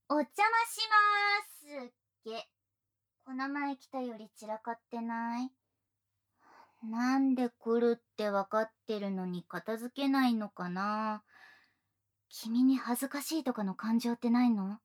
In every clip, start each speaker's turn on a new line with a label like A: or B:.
A: お邪魔しまーすこの前来たより散らかってない？なんで来るってわかってるのに片付けないのかな？君に恥ずかしいとかの感情ってないの？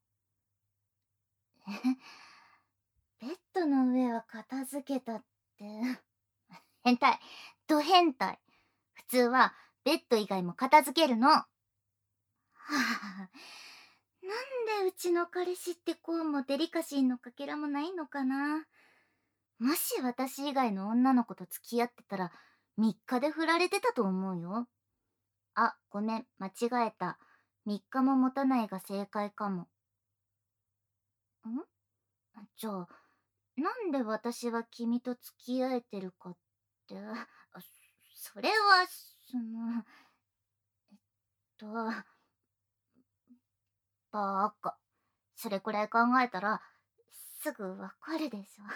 A: ベッドの上は片付けたって。変態。ド変態。普通はベッド以外も片付けるの。はあ、なんでうちの彼氏ってこうもデリカシーのかけらもないのかな。もし私以外の女の子と付き合ってたら3日で振られてたと思うよ。あ、ごめん、間違えた。3日も持たないが正解かも。んじゃあ、なんで私は君と付き合えてるかって、それは、と、バーカ。それくらい考えたら、すぐわかるでしょ。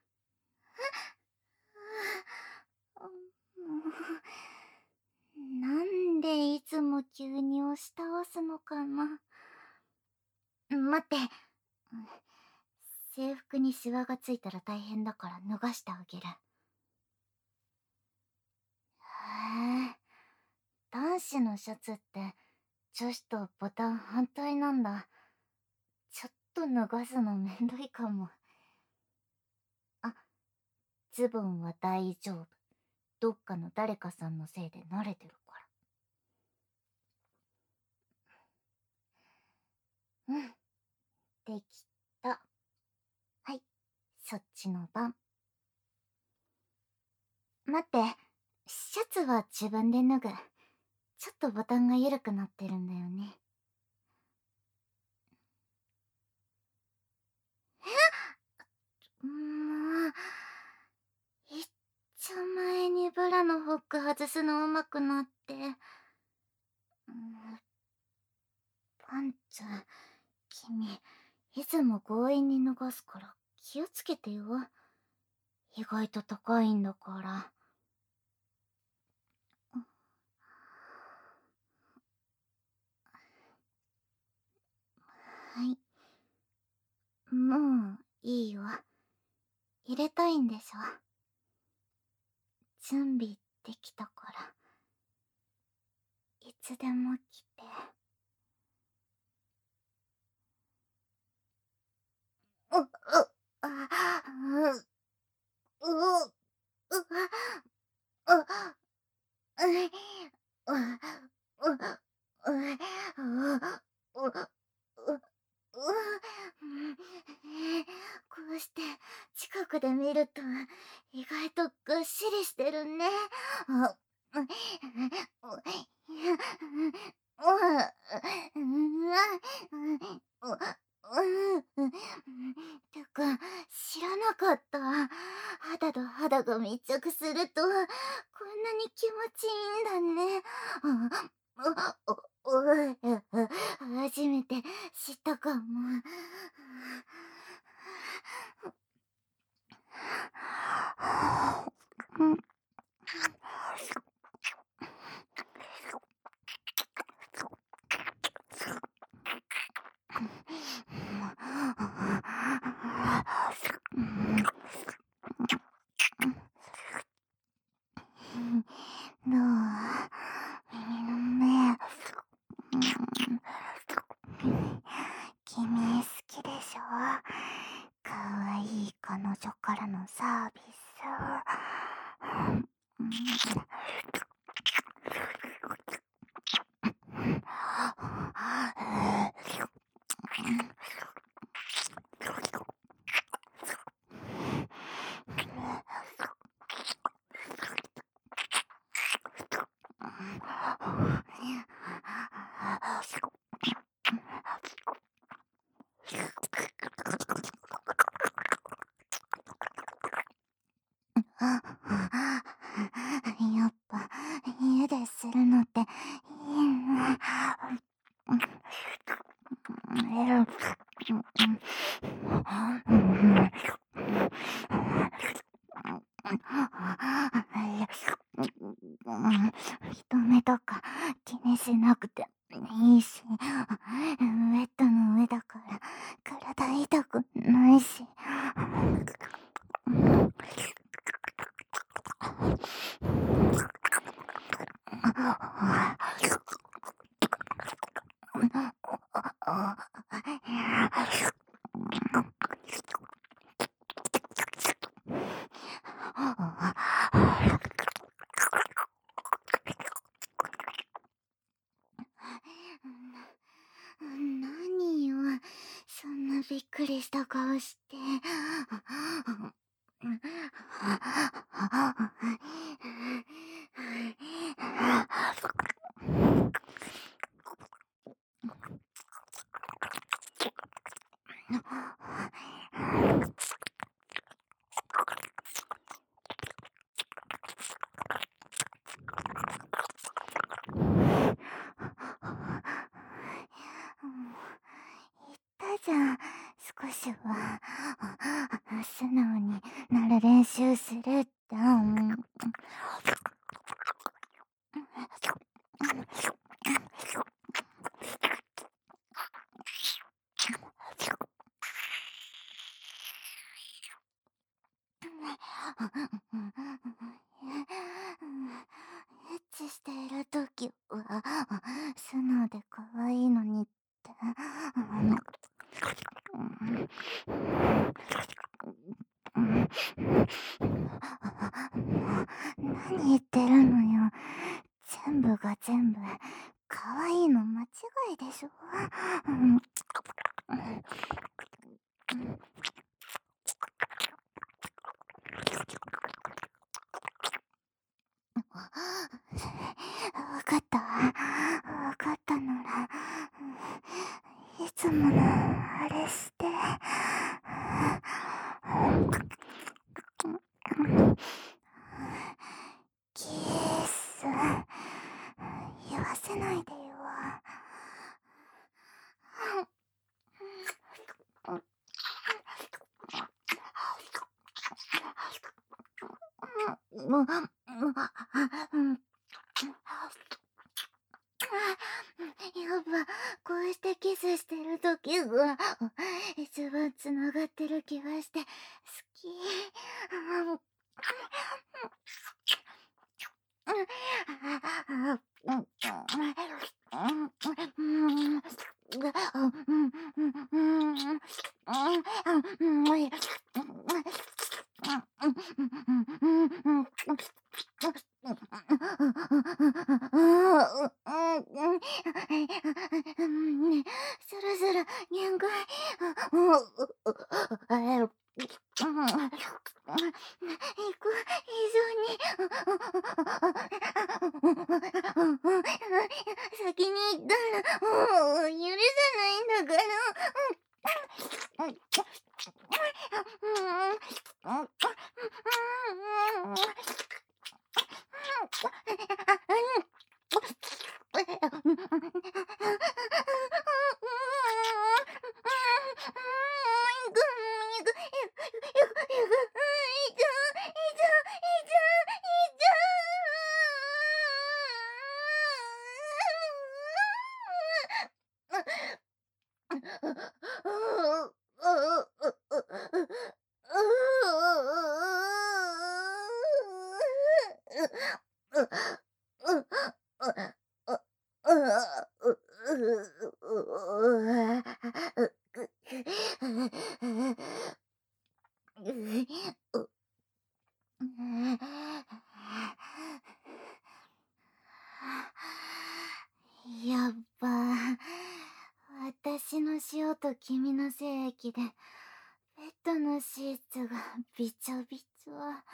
A: なんでいつも急に押し倒すのかな。待って。制服にシワがついたら大変だから脱がしてあげる。へえ、男子のシャツって女子とボタン反対なんだ。ちょっと脱がすのめんどいかも。あ、ズボンは大丈夫。どっかの誰かさんのせいで慣れてるから。できた。はい、そっちの番。待って、シャツは自分で脱ぐ。ちょっとボタンが緩くなってるんだよね。もう、いっちょ前にブラのホック外すの上手くなって。パンツ、君、いつも強引に脱がすから気をつけてよ。意外と高いんだから。はい。もういいよ。入れたいんでしょ。準備できたから。いつでも来て。う、う、あ、う、う、う、こうして近くで見ると意外とぐっしりしてるね。てか、知らなかった。肌と肌が密着すると、こんなに気持ちいいんだね。初めて知ったかも。どう？耳の目。君好きでしょ？かわいい彼女からのサービス。やっぱ家でするのっていいな。人目とか気にしなくていいし、ベッドの上だから痛くないし。何よ、そんなびっくりした顔して。言ったじゃん、少しは素直になる練習するって。エッチしているときは素直で可愛いのにって。何言ってるのよ。全部が全部可愛いの間違いでしょ。わかったわ。わかったなら、いつものあれして。キス言わせないでよ。やっぱこうしてキスしてる時が一番つながってる気がして好き。そろそろ限界。行く以上に先に行ったらもう許さないんだから。やっぱ私の塩と君の精液でベッドのシーツがびちょびちょ。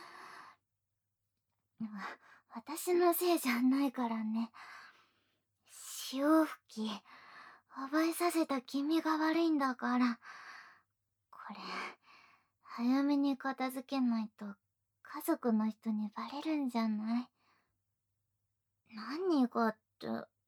A: 私のせいじゃないからね。潮吹き覚えさせた君が悪いんだから。これ早めに片付けないと家族の人にバレるんじゃない？何がって、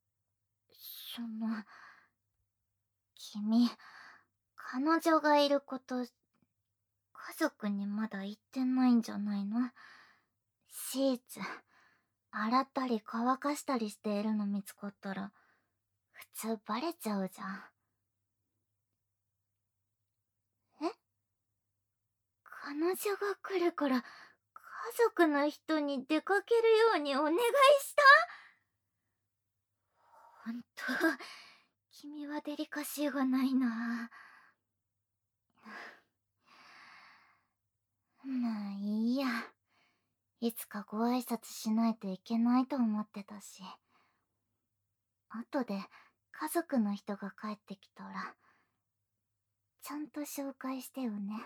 A: 君、彼女がいること家族にまだ言ってないんじゃないの？シーツ洗ったり乾かしたりしているの見つかったら普通バレちゃうじゃん。 彼女が来るから家族の人に出かけるようにお願いした。ほんと、君はデリカシーがないな。まあいいや。いつかご挨拶しないといけないと思ってたし。後で家族の人が帰ってきたら、ちゃんと紹介してよね。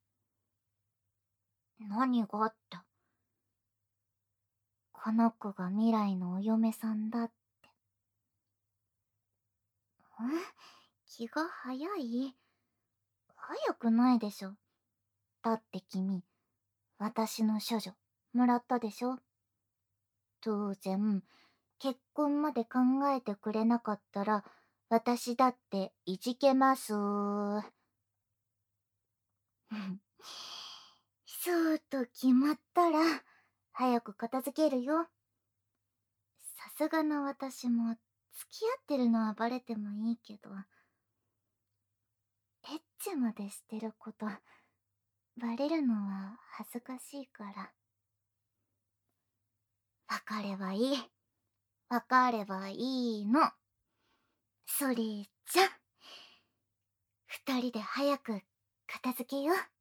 A: 何があった？この子が未来のお嫁さんだって。気が早い？早くないでしょ。だって君、私の処女、もらったでしょ。当然、結婚まで考えてくれなかったら、私だっていじけます。そうと決まったら、早く片付けるよ。さすがの私も、付き合ってるのはバレてもいいけど、エッチまでしてること、バレるのは恥ずかしいから。わかればいい。わかればいいの。それじゃ、二人で早く片付けよう。